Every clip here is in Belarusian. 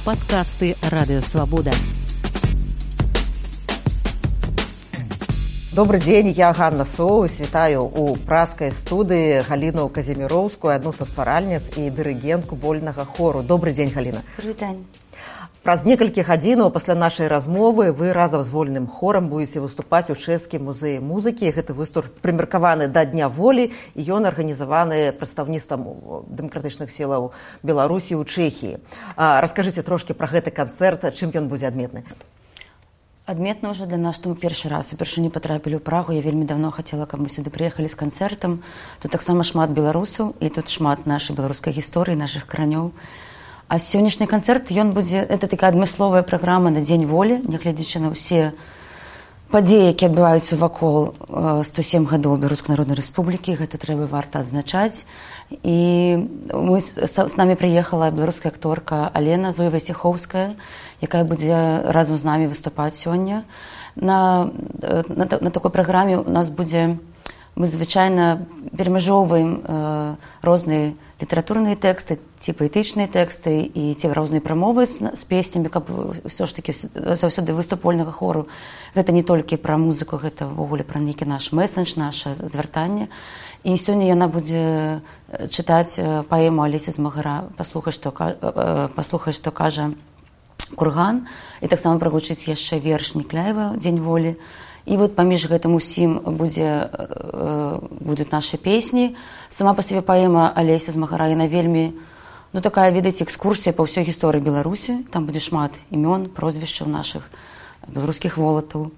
Подкасты Радио Свобода. Добрый день, я Ганна Соус. Вітаю у праскай студыі Галіну Казіміроўскую, адну са стваральніц і дырыгентку вольнага хору. Добрый день, Галіна. Добрый день. Праз некалькі гадзінаў пасля нашай размовы вы разам з вольным хорам будзеце выступаць у чэшскім музеі музыкі. Гэты выступ прымеркаваны да Дня волі, і ён арганізаваны прадстаўніцтвам дэмакратычных сілаў Беларусі ў Чэхіі. Раскажыце трошкі пра гэты канцэрт, чым ён будзе адметны. Адметна ўжо для нас, што мы першы раз упершыню патрапілі ў Прагу. Я вельмі давно хацела, каб мы сюды прыехалі з канцэртам. Тут таксама шмат беларусаў, і тут шмат нашай беларускай гісторыі, нашых каранёў. А сённяшні канцэрт, ён будзе, это такая адмысловая праграма на Дзень волі, нягледзячы на ўсе падзеі, якія адбываюцца вакол 107 гадоў Беларускай Народнай Рэспублікі. Гэта трэба варта адзначаць. І з намі прыехала беларуская акторка Алена Зоева-Сіхоўская, якая будзе разам з намі выступаць сёння. На такой праграме у нас будзе, мы звычайна перамяжоўваем розныя літаратурныя тэксты, ці паэтычныя тэксты і ці розныя прамовы з песнямі, каб ўсё ж такі заўсёды выступ вольнага хору. Гэта не толькі пра музыку, гэта ўвогуле пра нейкі наш месседж, наша звяртанне. І сёння яна будзе чытаць паэму Алесі Змагара «Паслухай, што кажа курган», і таксама прагучыць яшчэ верш Некляева «Дзень волі». І вот паміж гэтым усім будуць нашы песні. Сама па сабе паэма Алесі Змагара, яна вельмі, такая, ведаеце, экскурсія па ўсёй гісторыі Беларусі. Там будзе шмат імён, прозвішчаў нашых беларускіх волатаў.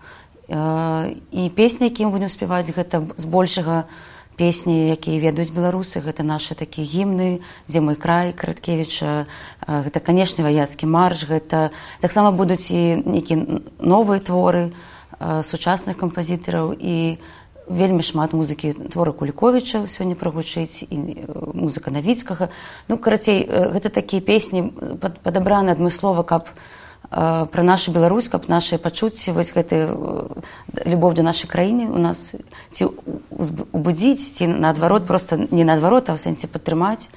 І песні, якія мы будзем спяваць, гэта збольшага песні, якія ведаюць беларусы. Гэта нашы такія гімны, «Дзе мой край» Караткевіча, гэта, канешне, ваяцкі марш, гэта таксама будуць і нейкія новыя творы сучасных кампазітараў і вельмі шмат музыкі твора Куліковіча сёння прагучыць, і музыка Навіцкага. Карацей, гэта такія песні падабраны адмыслова, каб пра нашу Беларусь, каб нашы пачуцці, вось гэты любоў да нашай краіны у нас ці убудзіць, ці наадварот, проста не наадварот, а ў сэнсе падтрымаць.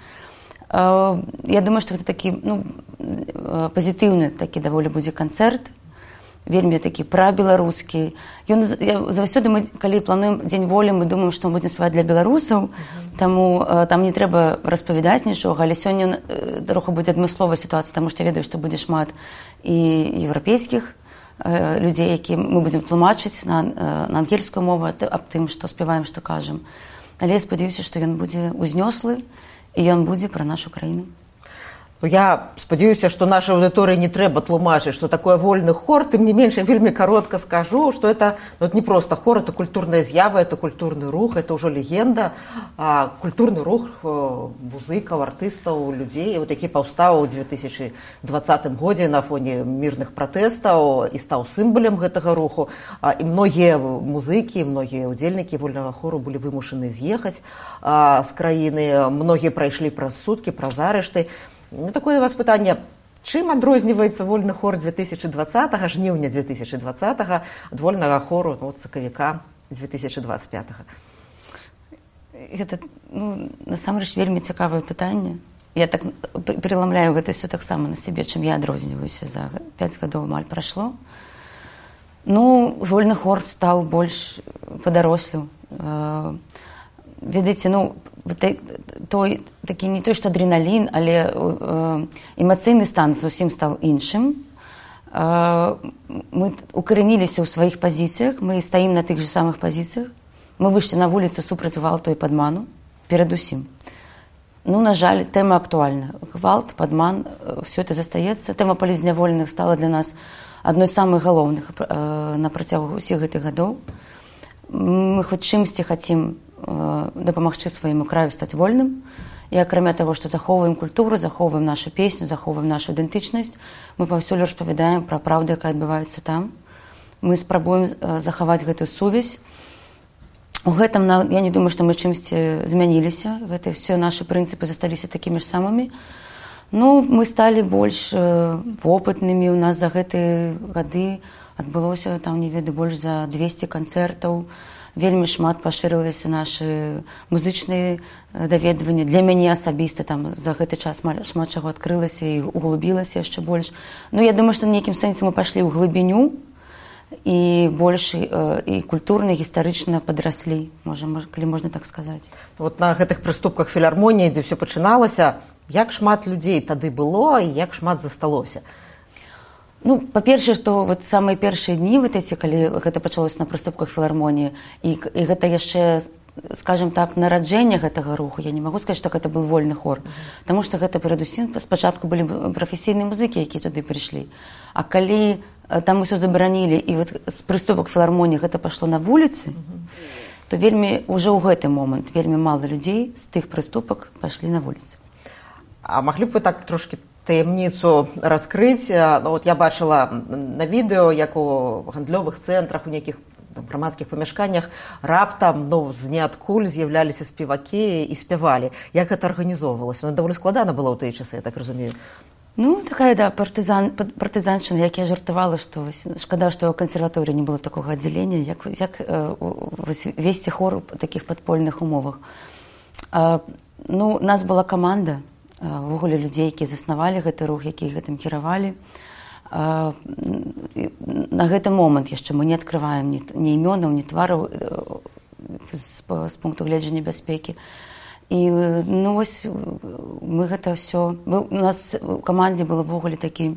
Я думаю, што гэта такі пазітыўны такі даволі будзе канцэрт, вельмі такі прабеларускі. Заўсёды мы, калі плануем Дзень волі, мы думаем, што мы будзем спяваць для беларусаў, таму там не трэба распавядаць нічога, але сёння троху будзе адмысловая сітуацыя, таму што я ведаю, што будзе шмат і еўрапейскіх людзей, які мы будзем тлумачыць на ангельскую мову аб тым, што спяваем, што кажам. Але я спадзяюся, што ён будзе узнёслы, і ён будзе пра нашу краіну. Я спадзяюся, што нашай аўдыторыі не трэба тлумачыць, што такое вольны хор. Тым не менш, я вельмі каротка скажу, што это не проста хор, это культурная з'ява, это культурны рух, это ўжо легенда. Культурны рух музыкаў, артыстаў, людзей, які паўстаў у 2020 годзе на фоне мірных пратэстаў і стаў сімвалам гэтага руху. І многія музыкі, многія ўдзельнікі вольнага хору былі вымушаны з'ехаць з краіны. Многія прайшлі праз суткі, праз арышты. Такое у вас пытанне, чым адрозніваецца вольны хор 2020, жніўня 2020 ад вольнага хору сакавіка 2025? Гэта, насамрэч, вельмі цікавае пытанне. Я так переламляю гэта ўсё таксама на сябе, чым я адрозніваюся. За 5 гадоў амаль прайшло. Вольны хор стаў больш падарослым. Ведаеце, такі не той, што адреналін, але эмацыйны стан зусім стаў іншым. Мы укараніліся ў сваіх пазіцыях, мы стаім на тых же самых пазіцыях. Мы выйшлі на вуліцу супраць гвалту і падману, перадусім. На жаль, тэма актуальна. Гвалт, падман, все это застаецца. Тэма палізняволеных стала для нас адной з самых галоўных на працягу ўсіх гэтых гадоў. Мы хоць чымсьці хацім дапамагчы свайму краю стаць вольным. І акрамя таго, што захоўваем культуру, захоўваем нашу песню, захоўваем нашу ідэнтычнасць, мы паўсюль распавядаем пра праўду, якая адбываецца там. Мы спрабуем захаваць гэтую сувязь. У гэтым, я не думаю, што мы чымсьці змяніліся. Гэта все нашы прынцыпы засталіся такімі ж самымі. Мы сталі больш вопытнымі. У нас за гэтыя гады адбылося, там, не ведаю, больш за 200 канцэртаў. вельмі шмат пашырыліся нашы музычныя даведванні. Для мяне асабіста там за гэты час шмат чаго адкрылася і углубілася яшчэ больш. Ну, я думаю, што на нейкім сэнсе мы пайшлі ў глыбіню і больш і культурна, гістарычна падраслі, калі можна так сказаць. Вот на гэтых прыступках філармоніі, дзе ўсё пачыналася, як шмат людзей тады было і як шмат засталося? Ну, па-першае, што вот самыя першыя дні, вот эти, калі гэта пачалося на прыступках філармоніі, і гэта яшчэ, скажем так, нараджэнне гэтага руху, я не магу сказаць, што гэта быў вольны хор, таму што гэта перадусім спачатку былі прафесійныя музыкі, якія туды прыйшлі. А калі там усё забаранілі, і вот з прыступак філармоніі гэта пайшло на вуліцы, то вельмі, уже ў гэты момант, вельмі мала людзей з тых прыступак пайшлі на вуліцы. А маглі б вы так трошки таямніцу раскрыць? Ну, вот я бачыла на відэо, як у гандлёвых цэнтрах, у нейкіх грамадскіх памяшканнях раптам, ну, з ніадкуль з'яўляліся спевакі і спявалі. Як гэта арганізоўвалася? Ну, даволі складана было ў тыя часы, я так разумею. Ну, такая, да, партызаншчына, як я жартавала, што шкада, што ў кансерваторыі не было такога аддзялення, як весці хор у такіх падпольных умовах. Ну, у нас была каманда, увогуле людзей, якія заснавалі гэты рух, якія гэтым кіравалі. На гэты момант яшчэ мы не адкрываем ні імёнаў, ні твараў з пункту гледжання бяспекі. І, ну, вось мы гэта ўсё... У нас у камандзе был увогуле такі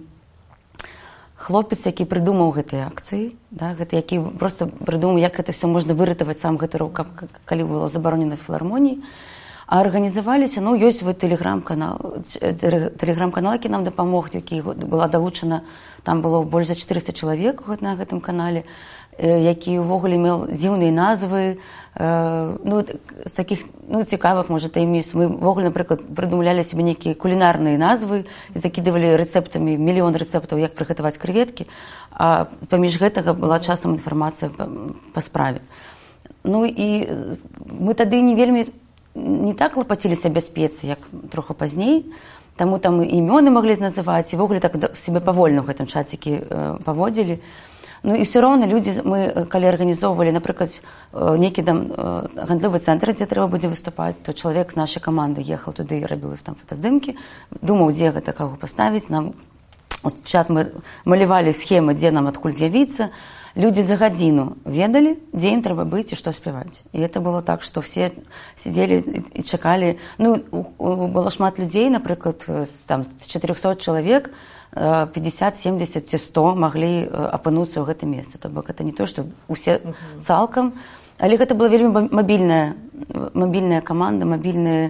хлопец, які прыдумаў гэтыя акцыі, да, які проста прыдумаў, як гэта ўсё можна выратаваць сам гэты рух, калі было забаронена в філармоніі. А арганізаваліся, ну, ёсць вот тэлеграм-канал, які нам дапамог, які была далучана, там было больш за 400 чалавек на гэтым канале, які ўвогуле меў дзіўныя назвы, ну, з такіх, ну, цікавых, можа, таямніц. Мы ўвогуле, напрыклад, прыдумлялі себе нейкія кулінарныя назвы і закідывалі рэцэптамі, мільён рэцэптаў, як прыгатаваць крэветкі, а паміж гэтага была часам інфармацыя па справе. Ну, і мы тады не так клапаціліся бяспецы, як троху пазней, таму там і імёны маглі называць, і ввогуле так себе павольна ў гэтым чацікі паводзілі. Ну і ўсё роўна людзі, мы калі арганізоўвалі, напрыклад, нейкі там гандлёвы цэнтр, дзе трэба будзе выступаць, то чалавек з нашай каманды ехаў туды і рабіў там фотаздымкі, думаў, дзе гэта каго паставіць, нам чат мы малявалі схемы, дзе нам адкуль з'явіцца. Людзі за гадзіну ведалі, дзе ім трэба быць і што спяваць. І это было так, што все сидзелі і чакалі. Ну, было шмат людзей, напрыклад, там 400 чалавек, 50, 70 ці 100 маглі апынуцца ў гэтым месцы. То бок, гэта не то, што усе цалкам. Але гэта была вельмі мабільная каманда, мабільная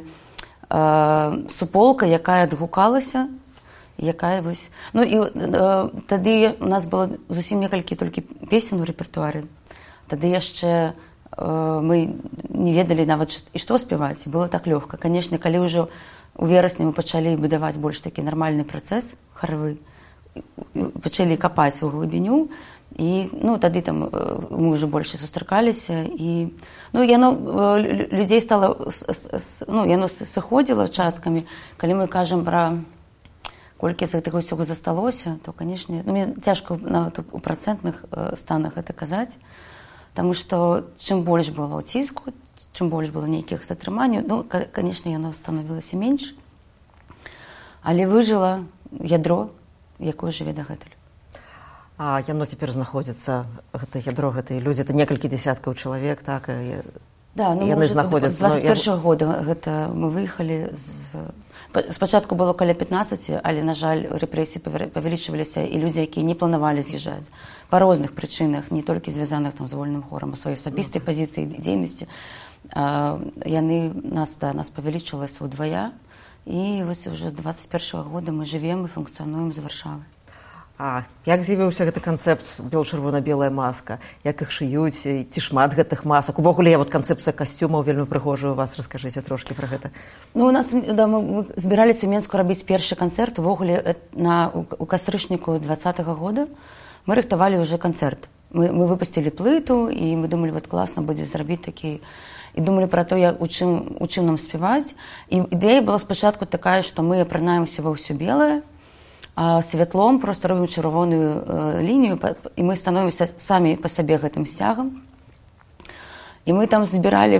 суполка, якая адгукалася, якая вось... Ну, і тады у нас было зусім некалькі толькі песен у рэпертуары. Тады яшчэ мы не ведалі нават, і што спяваць. Было так лёгка. Канешне, калі ўжо у верасні мы пачалі будаваць больш такі нармальны працэс харавы, пачалі капаць у глыбіню, і, ну, тады там мы ўжо больш сустракаліся, і, ну, яно людзей стала, ну, яно сыходзіла часткамі. Калі мы кажам пра колькі з гэтага ўсяго засталося, то, канешне, ну, мне цяжка нават у працэнтных станах гэта казаць, таму што чым больш было ціску, чым больш было нейкіх затрыманняў, ну, канешне, яно станавілася менш, але выжыла ядро, якое жыве дагэтуль. А яно цяпер знаходзіцца, гэта ядро, гэтыя людзі, это некалькі дзесяткаў чалавек, так, да, ну, яны знаходзяцца. З 21-го года гэта мы выехалі з... Спачатку было каля 15, але, на жаль, рэпрэсіі павялічваліся, і людзі, якія не планавалі з'язджаць па розных прычынах, не толькі звязаных там з вольным хорам, а сваёй асабістай пазіцыі дзейнасці, яны нас павялічылася ўдвая, і вось уже з 21-го года мы жывем і функцыянуем з Варшавы. А як з'явіўся гэты канцэпт бел-чырвона-белая маска? Як іх шыюць? Ці шмат гэтых масак? Увогуле, вот канцэпцыя касцюмаў вельмі прыгожая у вас. Раскажыце трошкі пра гэта. Ну, у нас, да, мы збіраліся ў Менску рабіць першы канцэрт. Увогуле, у кастрычніку 2020 года мы рыхтавалі ўжо канцэрт. Мы выпусцілі плыту, і мы думалі, вот класна будзе зрабіць такі... І думалі пра то, у чым нам спяваць. І ідэя была спачатку такая, што мы апранаемся ва ўсё белае, святлом, просто робім чырвоную лінію, і мы становімся самі па сабе гэтым сцягам. І мы там збіралі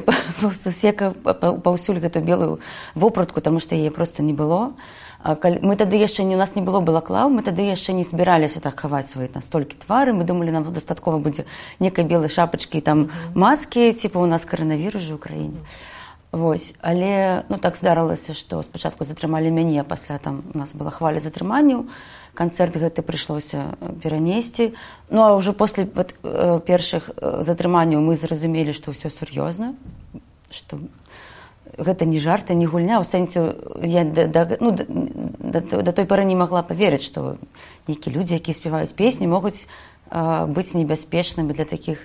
паўсюль гэту белую вопратку, таму што яе проста не было. Мы тады яшчэ у нас не было балаклаў, мы тады яшчэ не збіраліся так хаваць свае настолькі твары. Мы думалі, нам дастаткова будзе некай белай шапачкі, там маскі, типа у нас каранавірус жа ў краіне. Вось. Але так здарылася, што спачатку затрымалі мяне, а пасля там у нас была хваля затрыманняў. Канцэрт гэты прыйшлося перанесці. А ўжо пасля першых затрыманняў мы зразумелі, што ўсё сур'ёзна, што гэта не жарт, не гульня. У сэнсе, я да той пары не магла паверыць, што нейкія людзі, якія спяваюць песні, могуць быць небяспечнымі для такіх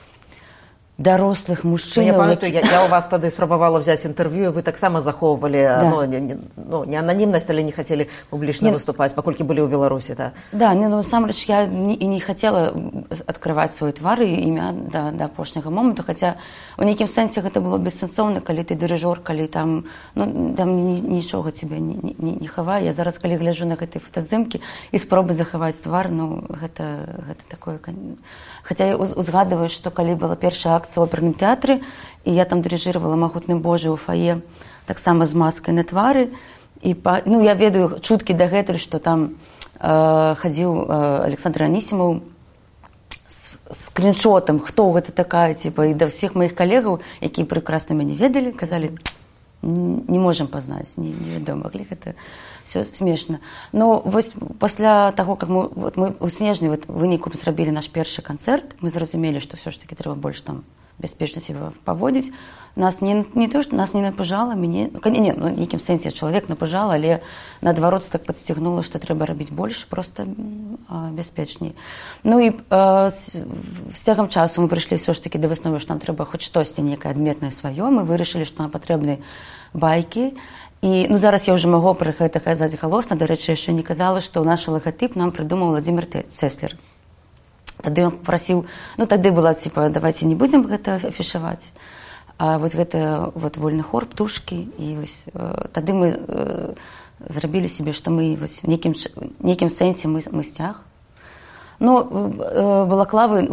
дарослых мужчын. Я памятаю, я у вас тады спрабавала взять інтэрв'ю, вы таксама захоўвалі не ананімнасць, але не хацелі публічна выступаць, паколькі былі ў Беларусі. Насамрэч, я і не хацела адкрываць свой твар і імя да апошняга моманту, хаця у нейкім сэнсе гэта было бессэнсоўна, калі ты дырыжор, калі там нічога цябе не хавае. Я зараз, калі гляджу на гэтыя фотаздымкі і спробы захаваць твар, гэта такое. Хаця я узгадываю, што калі была першая акцыя ў оперным тэатры, і я там дырыжыравала «Магутным Божа» ў фае, таксама з маскай на твары. Я ведаю чуткі дагэтуль, што там хадзіў Александр Анісімаў з скріншотам, хто гэта такая, і да ўсіх маіх калегаў, якія прекрасна мяне ведалі, казалі, не можам пазнаць, невядома, гэта все смешна. Вось пасля таго, как мы ў снежні выніку зрабілі наш першы канцэрт, мы зразумелі, што все ж таки трэба больш там бяспечна себе паводзіць. Нас не то, што нас не напужала, нейкім сэнсе чалавек напужала, але наадварот так падсцігнула, што трэба рабіць больш, проста бяспечней. І з цягам часу мы прыйшлі все ж таки да высновы, што нам трэба хоць штосьці нейкае адметнае сваё. Мы вырашылі, што нам патрэбны байкі. І зараз я ўжо магу пра гэта казаць галосна. Дарэчы, яшчэ не казала, што наш лагатып нам прыдумаў Владимир Цеслер. Тады ён папрасіў, тады была, давайте не будзем гэта афішаваць. А вось гэта вольны хор, птушкі. І вось тады мы зрабілі себе, што мы в нейкім сэнсе мы сцяг. Балаклавы,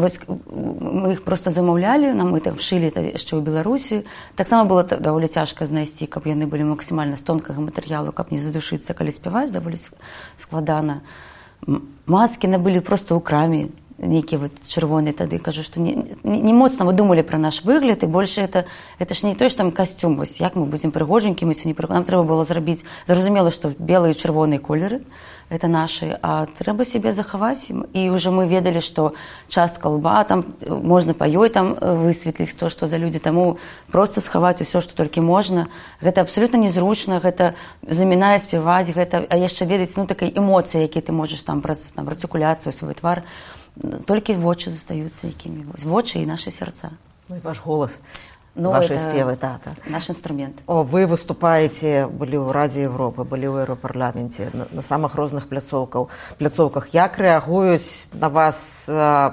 мы іх проста замаўлялі, мы там шылі яшчэ ў Беларусі. Таксама было даволі цяжка знайсці, каб яны былі максімальна з тонкага матэрыялу, каб не задушыцца, калі спяваеш, даволі складана. Маскі набылі проста ў краме, нейкія чырвоныя тады. Кажу, што не моцна мы думалі пра наш выгляд, і больш гэта ж не той, што там касцюм, як мы будзем прыгожанькімі, нам трэба было зрабіць, зразумела, што белыя і чырвоныя колеры, это нашы, а трэба себе захаваць. І ўжо мы ведалі, што частка лба, там можна па ёй там высветліць то, што за людзі, таму проста схаваць усё, што толькі можна. Гэта абсалютна незручна, гэта замінае спяваць, а яшчэ ведаць, такай эмоцыі, якія ты можаш там праз артыкуляцыю, свой твар, толькі вочы застаюцца якімі. Вочы і нашы сярца. І ваш голас. Ваши спевы, наш инструмент. Вы выступаете, были ў Разе Европы, былі ў Еўрапарламенце, на самых розных пляцоўках. Як рэагуюць на вас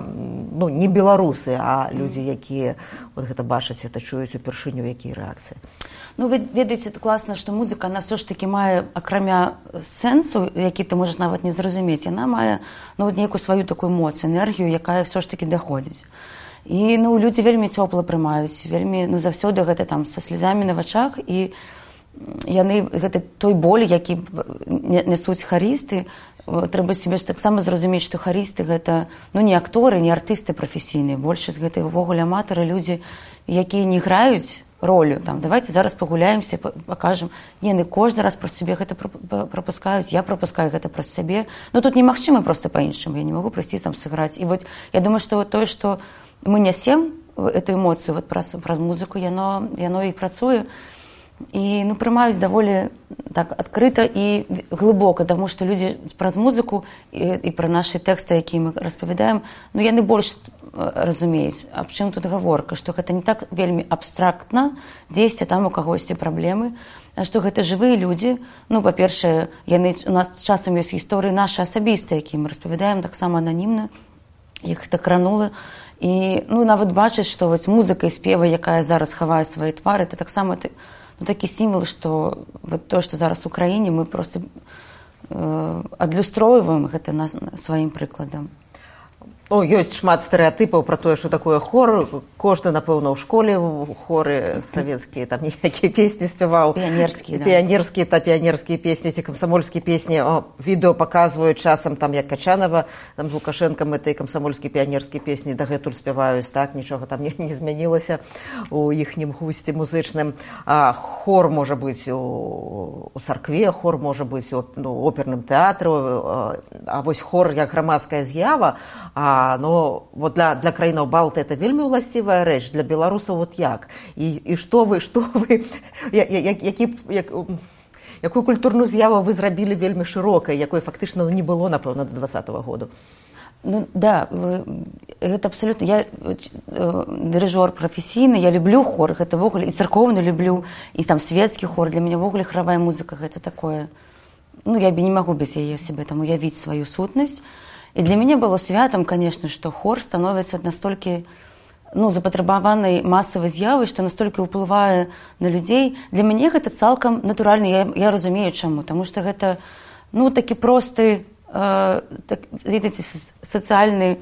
не беларусы, а людзі, якія гэта бачаць, это чуюць упершыню, якія рэакцыі? Вы ведаеце, класна, што музыка, она все ж таки мае, акрамя сэнсу, які ты можаш нават не зразумець, яна мае нейкую сваю такую моц, энергію, якая все ж таки даходзіць. І людзі вельмі цёпла прымаюць, вельмі заўсёды гэта там са слязамі на вачах, і яны гэта той боль, які нясуць харісты. Трэба себе таксама зразумець, што харісты гэта не акторы, не артысты прафесійныя, большасць гэта ўвогуле аматары, людзі, якія не граюць ролю. Давайте зараз пагуляемся, пакажам. Яны кожны раз праз сябе гэта прапускаюць, я прапускаю гэта праз сябе. Тут немагчыма проста па-іншаму, я не магу прайсці там сыграць. І я думаю, што тое, што мы нясем эту эмоцыю праз музыку, яно і працуе. І прымаюць даволі так адкрыта і глыбока, таму што людзі праз музыку і пра нашы тэксты, якія мы распавядаем, яны больш разумеюць, аб чым тут гаворка, што гэта не так вельмі абстрактна, дзесьці там у кагосьці праблемы, а што гэта жывыя людзі. Па-першае, у нас часам ёсць гісторыі нашы асабістыя, якія мы распавядаем таксама ананімна, іх гэта кранула. І нават бачыць, што музыка і спева, якая зараз хавае свае твары, это таксама такі сімвал, што то, што зараз у краіне, мы проста адлюстроўваем гэта сваім прыкладам. Ну, ёсць шмат стэрэатыпаў пра тое, што такое хор. Кожны, напэўна, ў школе хоры савецкія, там ніякія песні спяваў. Піянерскія, да. Піянерскія песні ці камсамольскія песні. Відэо паказваюць часам, там, як Качанова, там, з Лукашэнкам этой камсамольскія піянерскія песні дагэтуль спяваюць, так, нічога там не змянілася у іхнім гусце музычным. Хор можа быць у царкве, хор можа быць у оперным тэатры, а вось хор як грамадская з'ява, но вот для краінаў Балты это вельмі ўласцівая рэч, для беларусаў вот як? І што вы, якую культурную з'яву вы зрабілі вельмі шырокай, якой фактычна не было, напэўна, до 2020 году? Ну да, гэта абсолютно. Я дырыжор прафесійны, я люблю хор, гэта ввогуле і царкоўны люблю, і там светскі хор. Для мяне ввогуле харавая музыка гэта такое. Ну я не магу без яе сябе там уявіць сваю сутнасць. І для мяне было святам, конечно, што хор становіцца настолькі запатрабаванай масавай з'явай, што настолькі ўплывае на людзей. Для мяне гэта цалкам натуральна, я разумею чаму, таму што гэта такі просты сацыяльны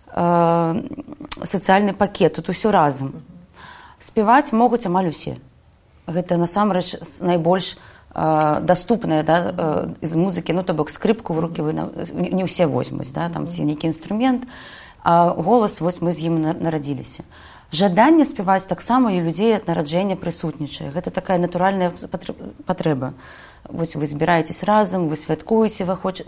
пакет, тут усё разам. Спяваць могуць амаль усе. Гэта насамрэч найбольш даступная, да, з музыкі, то бок скрыпку в рукі не ўсе возьмуць, да, там ці нейкі інструмент, а голас, вось мы з ім нарадзіліся. Жаданне спяваць таксама і людзей ад нараджэння прысутнічае. Гэта такая натуральная патрэба. Вось вы збіраецесь разам, вы святкуеце,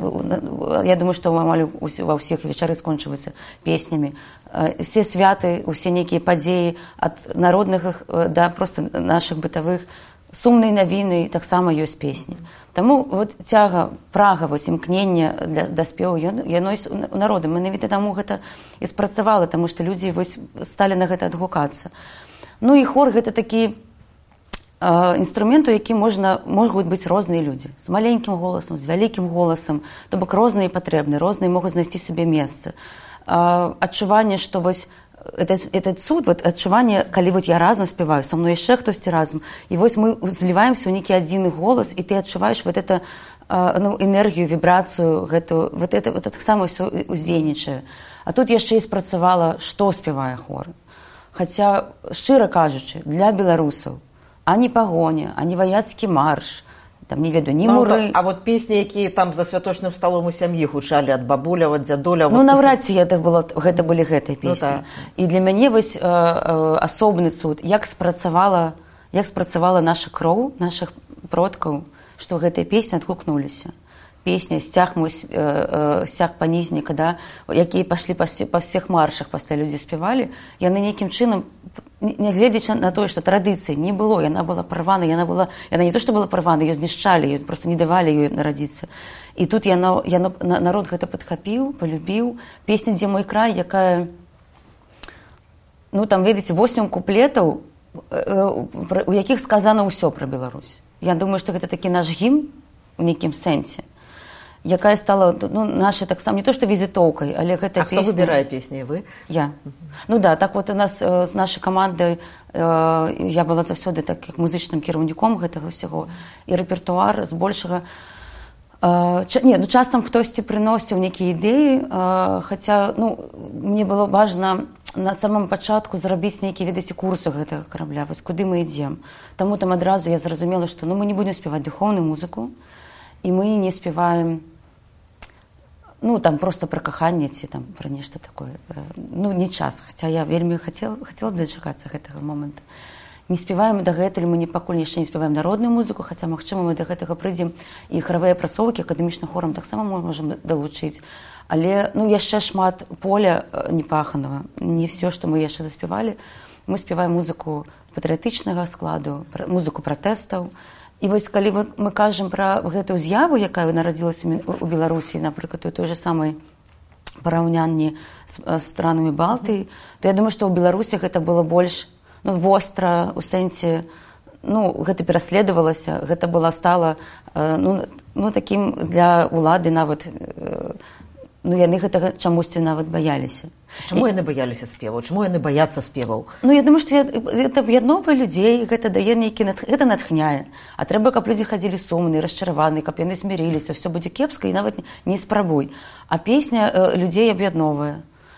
я думаю, што амаль ва ўсіх вечары скончваюцца песнямі. Все святы, усе нейкія падзеі ад народных да проста нашых бытавых, сумныя навіны, таксама ёсць песні. Таму вот цяга, прага, імкнення да спеву, яно ёсць у народа. Менавіта таму гэта і спрацавала, таму што людзі сталі на гэта адгукацца. Ну і хор гэта такі інструмент, у які могуць быць розныя людзі. З маленькім голасам, з вялікім голасам, то бок розныя патрэбны, розныя могуць знайсці сабе месца. Адчуванне, што вось это цуд, адчуванне, калі я разам спяваю, са мной яшчэ хтосьці разам, і вось мы зліваемся ў нейкі адзіны голас, і ты адчуваеш энергію, вібрацыю, гэта таксама ўсё уздзейнічае. А тут яшчэ і спрацавала, што спявае хор. Хаця, шчыра кажучы, для беларусаў ані пагоня, ані ваяцкі марш, там, не ведаю, ні муры. А вот песні, які там за святочным сталом у сям'і гучалі ад бабуляў, ад дзядуляў. Наўрад ці гэта былі гэтыя песні. І для мяне вось асобны цуд, як спрацавала наша кроў, нашых продкаў, што гэтыя песні адгукнуліся. Песня «Стяг мой, стяг панізника», да, якія пашлі па всіх маршах, пасля людзі спявалі, яны нейкім чынам, нягледзячы на тое, што традыцыі не было, яна была парвана, яна не то, што была парвана, ёй знішчалі, ёй проста не давалі ёй нарадзіцца. І тут народ гэта падхапіў, палюбіў. Песня «Дзе мой край», якая, там, ведаеце, 8 куплетаў, у якіх сказана ўсё пра Беларусь. Я думаю, што гэта такі наш гімн у нейкім сэнсе, якая стала нашай таксама не то што візітоўкай, але гэта песня. А хто выбірае песні, вы? Я. Так вот у нас з нашай камандай я была заўсёды так як музычным кіраўніком гэтага ўсяго, і рэпертуар збольшага часам хтосьці прыносіў нейкія ідэі, хаця мне было важна на самом пачатку зрабіць нейкія, ведаеце, курсы гэтага карабля, вось куды мы ідзем. Таму там адразу я зразумела, што мы не будзем спяваць духоўную музыку, і мы не спяваем там просто пра каханне ці там пра нешта такое. Не час, хаця я вельмі хацела б дачакацца гэтага моманту. Не спяваем дагэтуль, мы пакуль яшчэ не спяваем народную музыку, хаця, магчыма, мы да гэтага прыйдзем, і харавыя апрацоўкі акадэмічным хорам таксама можам далучыць. Але яшчэ шмат поля непаханага. Не все, што мы яшчэ заспявалі. Мы спяваем музыку патрыятычнага складу, музыку пратэстаў. І вось калі мы кажам пра гэтую з'яву, якая нарадзілася ў Беларусі, напрыклад, у той же самай параўнанні з странамі Балтыі, то я думаю, што ў Беларусі гэта было больш востра, у сэнсе, гэта пераследавалася, гэта стала такім для ўлады нават, яны гэтага чамусьці нават баяліся. Чаму яны баяліся спеваў? Чаму яны баяцца спеваў? Я думаю, што гэта аб'ядноўвае людзей, гэта дае гэта натхняе. А трэба, каб людзі хадзілі сумныя, расчараваныя, каб яны смірыліся, ўсё будзе кепска і нават не спрабуй. А песня людзей аб'ядноўвае.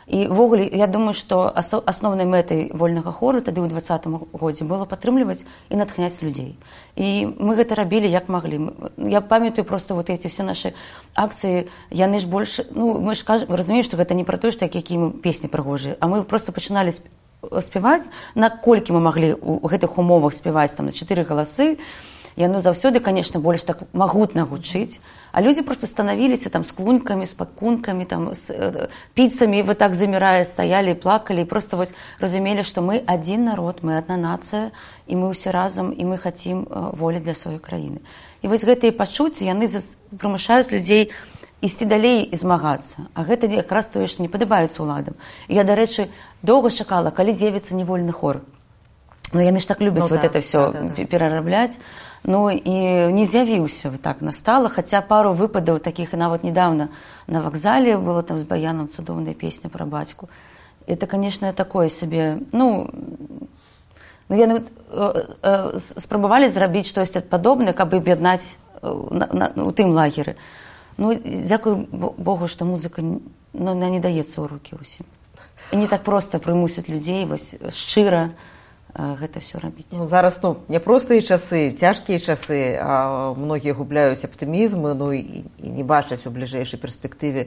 І ввогуле, я думаю, што асноўнай мэтай вольнага хору тады ў 2020 годзе было падтрымліваць і натхняць людзей. І мы гэта рабілі як маглі. Я памятаю проста вот эти все нашы акцыі, яны ж больш, ну, мы ж разумеем, што гэта не пра тое, што якія мы песні прыгожыя, а мы просто пачыналі спяваць, наколькі мы маглі ў гэтых умовах спяваць там на 4 галасы. Яно заўсёды, конечно, больш так магутна гучыць, а людзі просто станавіліся там з клунькамі, з пакункамі, там з піцамі, вы так замірая стаялі, плакалі, і просто вось разумелі, што мы адзін народ, мы адна нацыя, і мы ўсе разам, і мы хацім волі для сваёй краіны. І вось гэтыя пачуцці, яны прымушаюць людзей ісці далей і змагацца. А гэта якраз тое, што не падабаецца ўладам. І я, дарэчы, доўга чакала, калі з'явіцца не вольны хор. Ну, яны ж так любяць вот это все перарабляць. Ну, і не з'явіўся, так настала, хаця пару выпадаў такіх, і нават недавно на вакзале было там з баянам цудоўная песня пра бацьку. Это, конечно, такое сабе, ну яны спрабавалі зрабіць штосьці падобнае, каб аб'яднаць у тым лагеры. Ну, дзякуй Богу, што музыка не даецца ў рукі ўсім. І не так проста прымусіць людзей вось шчыра гэта все рабіць. Ну, зараз няпростыя часы, цяжкія часы, а многія губляюць аптымізм, ну і не бачаць у бліжэйшай перспектыве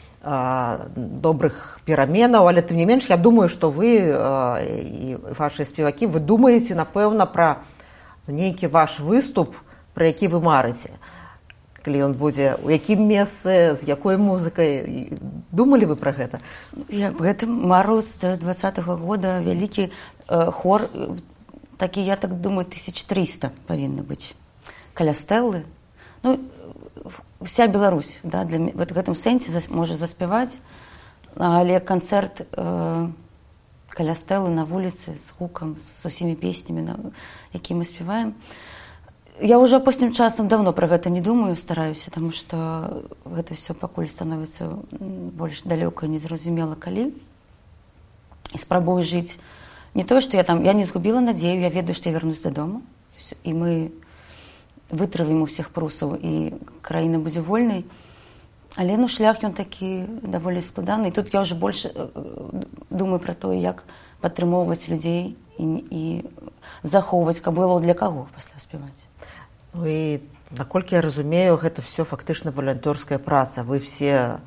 добрых пераменаў, але тым не менш, я думаю, што вы і вашыя спевакі, вы думаеце, напэўна, пра нейкі ваш выступ, пра які вы марыце. Калі ён будзе, у якім месцы, з якой музыкай, думалі вы пра гэта? Я гэтым мару з 20-го года вялікі хор, такі, я так думаю, 1300 павінны быць. Каля стэлы. Ну, вся Беларусь, да, в гэтым сэнсе можа заспяваць, але канцэрт каля стэлы на вуліцы з гукам, з усімі песнямі, якія мы спяваем. Я ўжо апошнім часам давно пра гэта не думаю, стараюся, таму што гэта все пакуль становіцца больш далёка і незразумела калі. І спрабую жыць не тое, што я не згубіла надзею, я ведаю, што я вернусь дадому, і мы вытрываем усіх прусаў, і краіна будзе вольнай. Але шлях ён такі даволі складаны. І тут я ўжо больш думаю пра тое, як падтрымоўваць людзей і захоўваць, каб было для каго пасля спяваць. Ну і, наколькі я разумею, гэта все фактычна валанцёрская праца. Вы все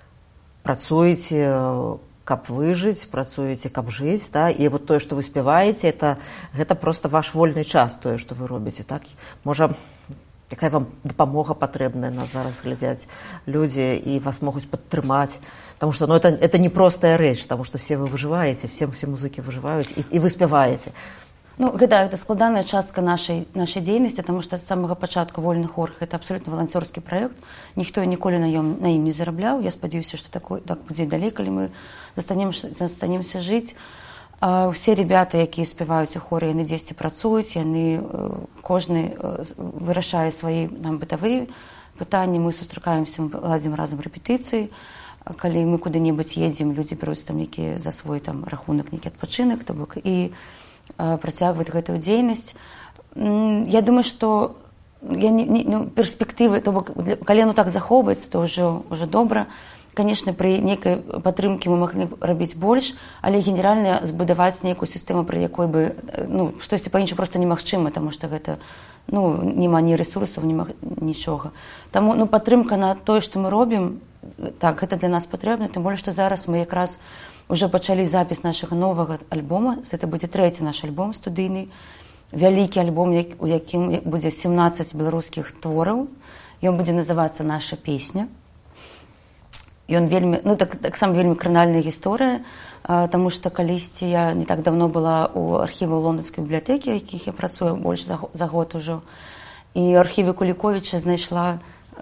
працуеце, каб выжыць, працуеце, каб жыць, да? І вот тое, што вы спяваеце, гэта просто ваш вольны час, тое, што вы робіце, так? Можа, якая вам дапамога патрэбная, нас зараз глядзяць людзі і вас могуць падтрымаць, потому что это не простая рэч, потому что все вы выжываеце, все музыкі выжываюць, і вы спяваеце. Ну, гэта складаная частка нашай дзейнасці, таму што з самага пачатку вольны хор гэта абсолютно валанцёрскі праект. Ніхто ніколі на ім не зарабляў. Я спадзяюся, што так будзе далей, калі мы застанемся жыць. Усе ребята, якія спяваюць у хоры, яны дзесьці працуюць, яны кожны вырашае свае бытавыя пытанні. Мы сустракаемся, мы ладзім разам рэпетыцыі. Калі мы куды-небудзь едзем, людзі беруць там нейкі за свой рахунак, нейкі адпачынак, то бок і працягваць гэтую дзейнасць. Я думаю, што перспектывы, то бок, калі яно так захоўваецца, то ўжо добра. Конечно, пры нейкай падтрымкі мы маглі рабіць больш, але генеральна збудаваць нейкую сістэму, пры якой бы штосьці па-іншаму проста немагчыма, таму што гэта няма ні рэсурсаў, нічога. Таму падтрымка на тое, што мы робім, так, гэта для нас патрэбна, тым болей, што зараз мы якраз уже пачалі запіс нашага новага альбома. Гэта будзе 3-й наш альбом студыйны, вялікі альбом, у якім будзе 17 беларускіх твораў. Ён будзе называцца «Наша песня». Ён вельмі, таксама вельмі кранальная гісторыя, таму што калісьці я не так давно была ў архіве лонданскай бібліятэкі, у якіх я працую больш за год ужо. І ў архіве Куліковіча знайшла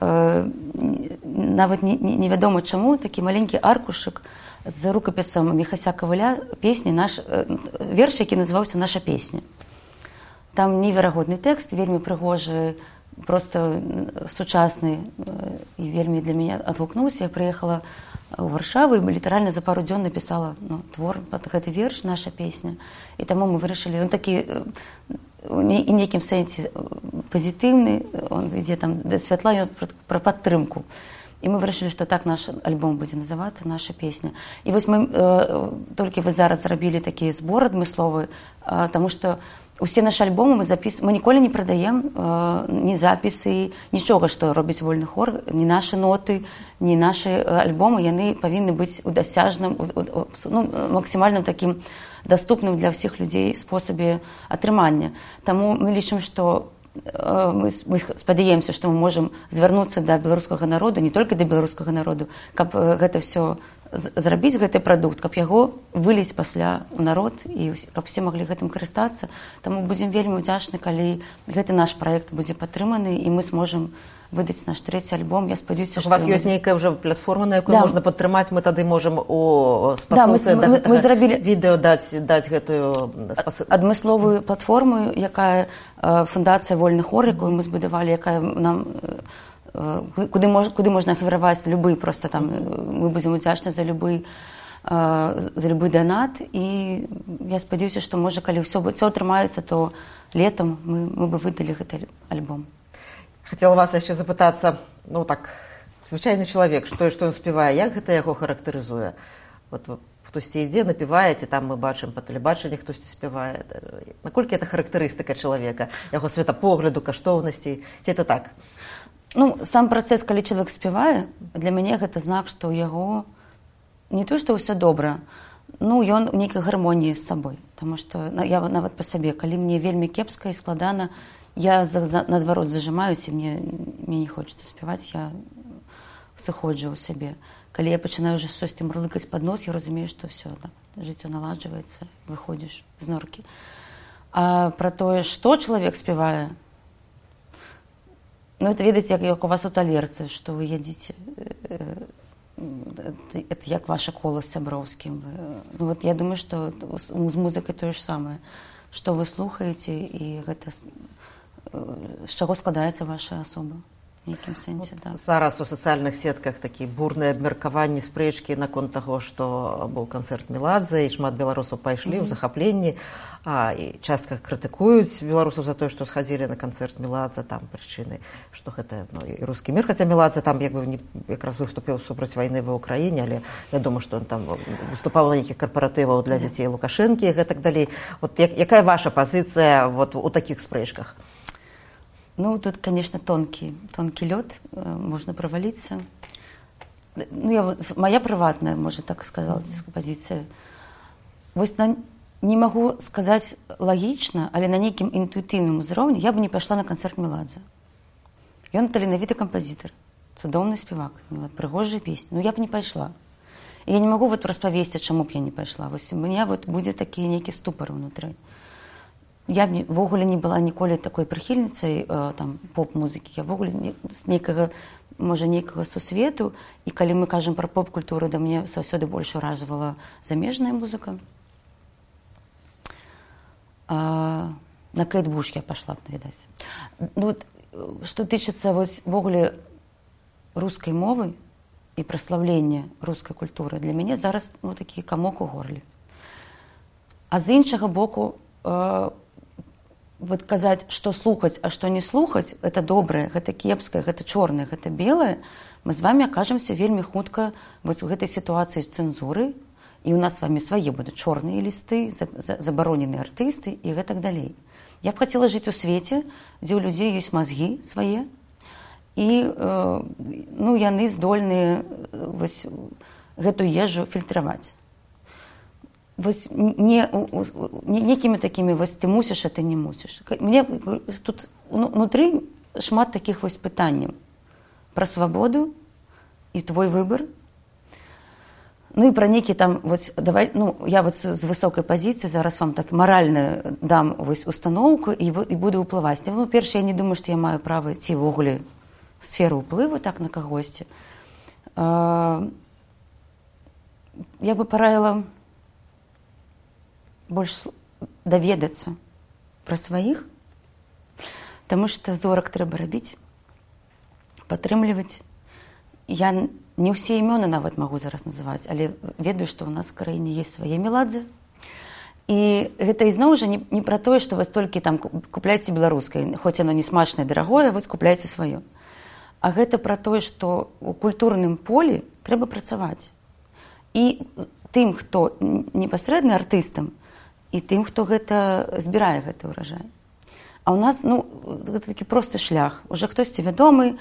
нават невядома чаму такі маленькі аркушык з рукапісам Міхася Кавыля песні, верш, які называўся «Наша песня». Там неверагодны тэкст, вельмі прыгожы, просто сучасны, і вельмі для мяне адгукнуўся. Я прыехала ў Варшаву і літаральна за пару дзён напісала твор пад гэты верш «Наша песня». І таму мы вырашылі, ён такі у нейкім сэнсе пазітыўны, он ідзе там да святла, ён пра падтрымку. І мы вырашылі, што так наш альбом будзе называцца, наша песня. І вось мы толькі вы зараз зрабілі такі збор адмысловы, таму што усе нашы альбомы мы ніколі не прадаем ні запісы, нічога, што робіць вольны хор, ні нашы ноты, ні нашы альбомы, яны павінны быць у дасяжным, максімальным такім даступным для ўсіх людзей спосабе атрымання. Таму мы лічым, што мы спадзяемся, што мы можам звярнуцца да беларускага народу, не толькі да беларускага народу, каб гэта ўсё зрабіць, гэты прадукт, каб яго выліць пасля ў народ і каб все маглі гэтым карыстацца. Таму будзем вельмі ўдзячны, калі гэты наш праект будзе падтрыманы і мы зможам выдаць наш трэці альбом. Я спадзяюся, што у вас ёсць нейкая ўжо платформа, на якой можна падтрымаць, мы тады можам у спасылцы да гэтага відэо даць гэтую адмысловую платформу, якая фундацыя «Вольны хор», якую мы збудавалі, якая нам куды можна ахвяраваць любы, просто там мы будзем удзячны за любы донат. І я спадзяюся, што можа, калі ўсё атрымаецца, то летом мы бы выдалі гэты альбом. Хотела вас яшчэ запытацца, ну так, звычайны чалавек, што ён спявае, як гэта яго характарызуе? Вот хтосьці ідзе, напіваеце, там мы бачым па тэлебачанні, хтосьці спявае. Наколькі это характарыстыка чалавека, яго светапогляду, каштоўнасцей, ці это так? Ну, сам працэс, калі чалавек спявае, для мяне гэта знак, што ў яго не то, што ўсё добра, ну, ён у нейкай гармоніі з сабой. Таму што я нават па сабе, калі мне вельмі кепска і складана, я наадварот зажимаюсь, і мне не хочется спяваць, я сыходжу ў сябе. Калі я пачынаю ўжо штосьці мурлыкаць пад нос, я разумею, што ўсё, жыццё наладжваецца, выходзіш з норкі. А пра тое, што чалавек спявае, ну, это ведаеце, як у вас у талерцы, што вы ядзіце, это як ваша кола з сяброўскім. Ну, вот я думаю, што з музыкай тое ж самае, што вы слухаеце, і гэта з чаго складаецца ваша асоба в нейкім сэнсе. Да. Зараз у сацыяльных сетках такія бурныя абмеркаванні, спрэчкі наконт таго, што быў канцэрт Меладзе, і шмат беларусаў пайшлі ў захапленні, і частка крытыкуюць беларусаў за тое, што схадзілі на канцэрт Меладзе, там прычыны, што гэта і рускі мір, хаця Меладзе там якраз выступіў супраць вайны ва ўкраіне, але вядома, што ён там выступаў на нейкіх карпаратываў для дзяцей Лукашэнкі і гэтак далей. Вот якая ваша пазіцыя вот у такіх спрэчках? Ну, тут, конечно, тонкий лед, можно провалиться. Ну, моя приватная, можно так сказать, позиция. Вось не могу сказать логично, але на неким интуитивном узроўні я бы не пошла на концерт Меладзе. Ён таленавіты композитор, цудоўны спевак, прыгожыя песні. Ну, я бы не пошла. И я не могу вот распавесці, чаму б я не пошла. Вось у меня вот будет такі нейкі ступор внутри. Я ввогуле не была ніколі такой прыхільніцай поп-музыкі. Я ввогуле з нейкага сусвету. І калі мы кажам пра поп-культуру, да мне заўсёды больш уражвала замежная музыка. На Кейт Буш я пашла б, відаць. Ну, што тычыцца ввогуле рускай мовы і праслаўлення рускай культуры, для мяне зараз такі камок у горле. А з іншага боку, вот казаць, што слухаць, а што не слухаць, гэта добрае, гэта кепскае, гэта чорнае, гэта белае, мы з вамі акажемся вельмі хутка вось у гэтай сітуацыі цэнзуры, і ў нас з вамі свае будуць чорныя лісты, забароненыя артысты і гэтак далей. Я б хацела жыць у свеце, дзе ў людзей ёсць мазгі свае, і яны здольныя гэту ежу фільтраваць. Вось некімі такімі вось ты мусіш, а ты не мусіш. Мне тут внутры шмат такіх вось пытанняў пра свабоду і твой выбар. Ну і пра нейкі там вось давай, я вот з высокай пазіцыі зараз вам так маральна дам вось установку і буду ўплываць. Ну, перш, я не думаю, што я маю права ці ўвогуле сферу ўплыву так на кагосьці. Я бы параіла больш даведацца пра сваіх, таму што зорак трэба рабіць, падтрымліваць. Я не ўсе імёны нават магу зараз называць, але ведаю, што ў нас в краіне ёсць свае Меладзе. І гэта ізноў жа не пра тое, што вось толькі там купляйце беларускай, хоць яно не смачнае, дарагое, вось купляйце сваё. А гэта пра тое, што ў культурным полі трэба працаваць. І тым, хто непасрэдна артыстам, і тым, хто гэта збірае гэты ўраджай. А ў нас, гэта такі просты шлях. Уже хтосьці вядомы,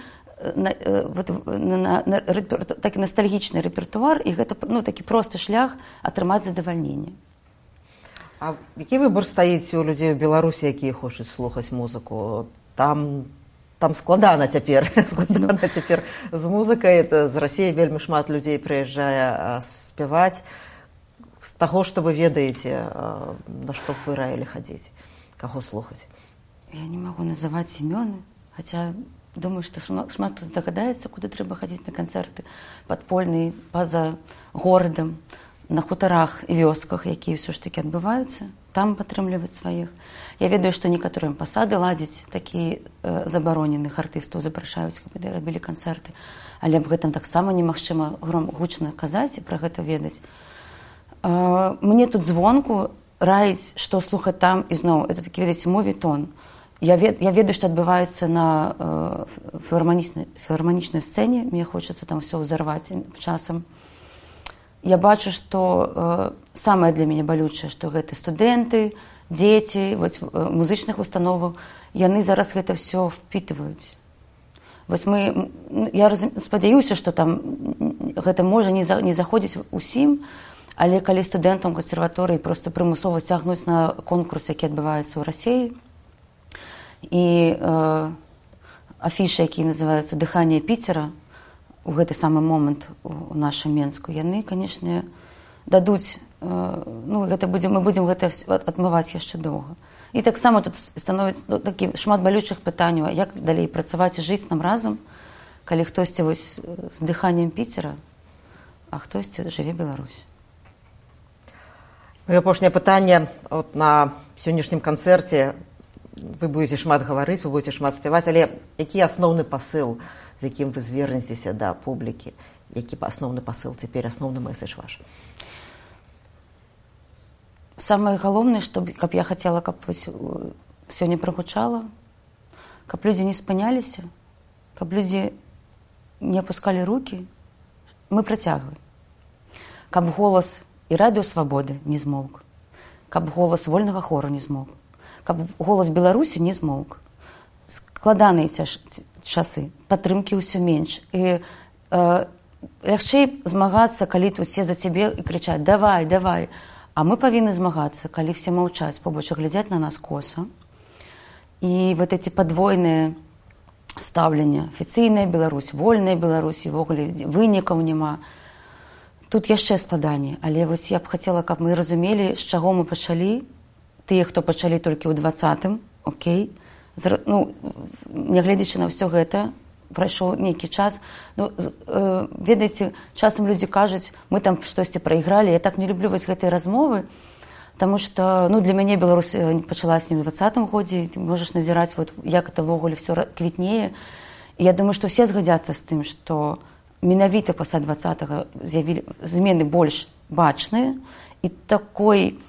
такі ностальгічны рэпертуар, і гэта такі просты шлях атрымаць задавальненне. А які выбор стаіць у людзей у Беларусі, якія хочуць слухаць музыку? Там складана цяпер з музыкай. З Расіі вельмі шмат людзей прыязджае спяваць. З таго, што вы ведаеце, на што б вы раілі хадзіць, каго слухаць? Я не магу называць імёны, хаця думаю, што шмат тут здагадаецца, куды трэба хадзіць на канцэрты падпольныя, па-за горадам, на хутарах і вёсках, якія ўсё ж такі адбываюцца, там падтрымліваць сваіх. Я ведаю, што некаторыя амбасады ладзяць такі забароненых артыстаў, запрашаюць, каб яны рабілі канцэрты, але аб гэтым таксама немагчыма гучна казаць і пра гэта ведаць. Мне тут звонку раіць, што слухаць там, і зноў, это такі, ведаеце, мовітон. Я ведаю, што адбываецца на філарманічнай сцэне, мне хочацца там ўсё ўзарваць часам. Я бачу, што самае для мяне балючае, што гэта студэнты, дзеці, музычных установаў, яны зараз гэта ўсё впітваюць. Я спадзяюся, што там гэта можа не заходзіць усім, але калі студэнтам кансерваторыі проста прымусова цягнуць на конкурс, які адбываецца ў Расіі, і афішы, якія называюцца «Дыханне Піцера», у гэты самы момант у нашым Менску, яны, канешне, дадуць, мы будзем гэта адмываць яшчэ доўга. І таксама тут становіцца такі шмат балючых пытанняў, як далей працаваць і жыць нам разам, калі хтосьці з «Дыханнем Піцера», а хтосьці жыве Беларусь. І апошняе пытанне. На сённяшнім канцэрце вы будете шмат гаварыць, вы будете шмат спяваць, але які асноўны пасыл, з якім вы звернецеся да публікі? Які асноўны пасыл цяпер, асноўны мэсэдж ваш? Самае галоўнае, каб я хацела, каб сёння прагучала, каб людзі не спыняліся, каб людзі не апускалі рукі, мы працягваем. Каб голас і радыё Свабоды не змоўк, каб голас вольнага хору не змоўк, каб голас Беларусі не змоўк. Складаныя часы, падтрымкі ўсё менш. І лягчэй змагацца, калі тут все за цябе і крычаць «давай, давай». А мы павінны змагацца, калі все маўчаць, побач глядзяць на нас коса. І вот эти падвойныя стаўленне, афіцыйная Беларусь, вольная Беларусь, і ввогуле вынікаў няма. Тут яшчэ складаней, але я б хацела, каб мы разумелі, з чаго мы пачалі. Тыя, хто пачалі толькі ў 20-м, окей. Нягледзячы на ўсё гэта, прайшоў нейкі час. Ведаеце, часам людзі кажуць, мы там штосьці прайгралі. Я так не люблю гэтыя размовы, таму што для мяне Беларусь пачалася не ў 20-м годзе, ты можаш назіраць, як это ввогуле ўсё квітнее. І я думаю, што ўсе згадзяцца з тым, што менавіта пасля 20-го змены больш бачныя, і такой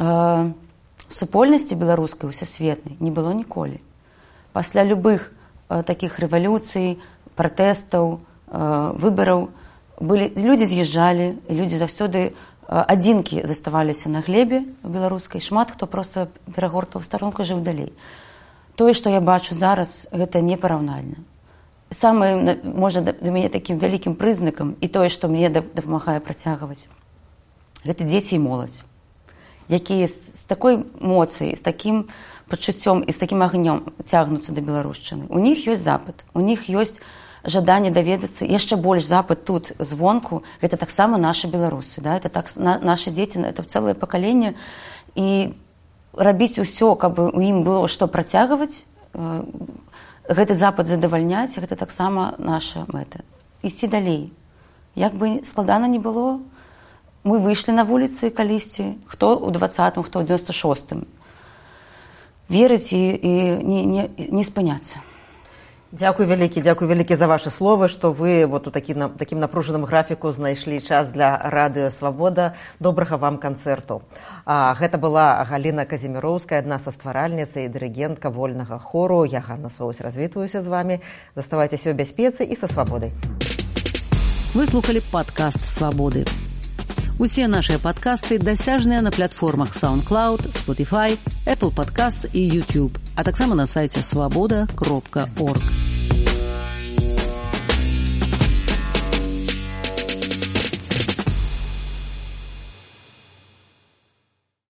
супольнасці беларускай усесветнай не было ніколі. Пасля любых такіх рэвалюцый, пратэстаў, выбараў людзі з'язджалі, і людзі заўсёды адзінкі заставаліся на глебе беларускай. Шмат хто проста перагортваў старонку, жыў далей. Тое, што я бачу зараз, гэта непараўнальна. Самае, можа, для мяне такім вялікім прызнакам, і тое, што мне дапамагае працягваць, гэта дзеці і моладзь, якія з такой моцай, з такім пачуццём і з такім агнём цягнуцца да беларушчыны. У них ёсць запыт, у них ёсць жаданне даведацца, яшчэ больш запыт тут звонку. Гэта таксама нашы беларусы, это нашы дзеці, это цэлае пакаленне. І рабіць усё, каб у ім было што працягваць, гэты запыт задавальняць, гэта таксама наша мэта. Ісці далей. Як бы складана не было, мы выйшлі на вуліцы калісьці, хто ў 20-м, хто ў 96-м. Верыць і не спыняцца. Дзякуй вялікі за ваши словы, што вы вот у такім напружаным графіку знайшлі час для радыё Свабода. Добрага вам канцэрту. Гэта была Галіна Казіміроўская, адна са стваральніц і дырыгентка вольнага хору. Я Ганна Соусь развітваюся з вами. Заставайцеся ў бяспецы і са свабодай. Вы слухали падкаст Свабоды. Усе нашыя падкасты дасяжныя на платформах SoundCloud, Spotify, Apple Podcasts і YouTube, а таксама на сайце swaboda.org.